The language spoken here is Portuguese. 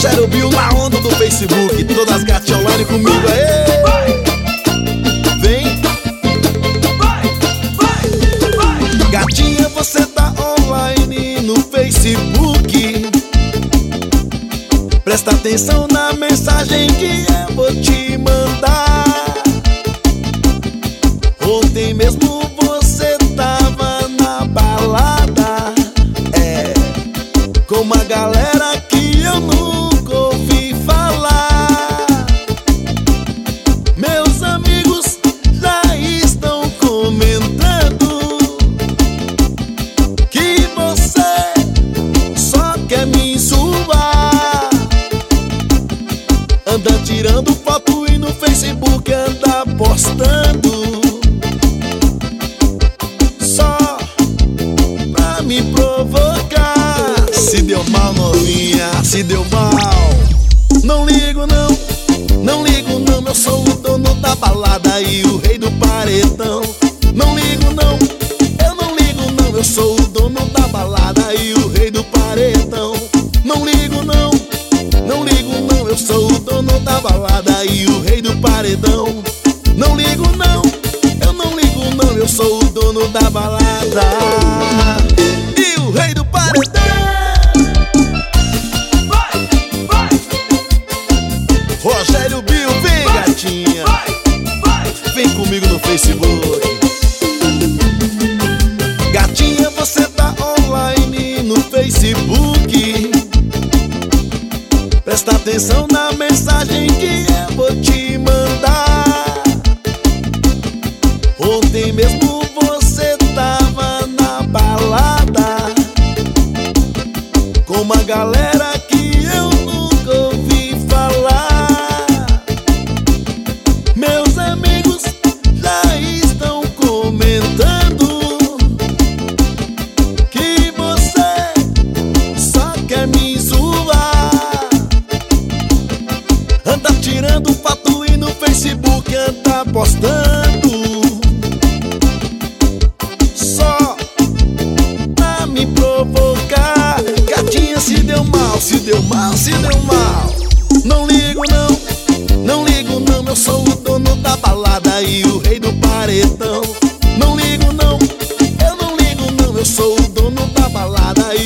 Rogério Bill na onda do Facebook. Todas as gatinhas online comigo, aê! Vem! Gatinha, você tá online no Facebook. Presta atenção na mensagem que eu vou te mandar. Ontem mesmo você tava na balada, com uma galera que eu nunca ouvi falar. Meus amigos já estão comentando que você só quer me zoar. Anda tirando foto e no Facebook anda postando, só pra me provocar. Se deu mal, novinha, se deu mal. Não ligo não, não ligo não. Eu sou o dono da balada e o rei do paredão. Não ligo não, eu não ligo não. Eu sou o dono da balada e o rei do paredão. Não ligo não, não ligo não. Eu sou o dono da balada e o rei do paredão. Não ligo não, eu não ligo não. Eu sou o dono da balada e o rei do paredão. Rogério Bill, vem gatinha, vem comigo no Facebook. Gatinha, você tá online no Facebook. Presta atenção na mensagem que eu vou te mandar. Ontem mesmo você tava na balada, com uma galera que eu nunca ouvi falar. Meus amigos já estão comentando que você só quer me zoar. Anda tirando foto e no Facebook anda postando, só pra me provocar. Gatinha, se deu mal, se deu mal, se deu mal. Não ligo não, não ligo não. Eu sou o dono da balada e o rei do paredão. Não ligo não, eu não ligo não. Eu sou o dono da balada e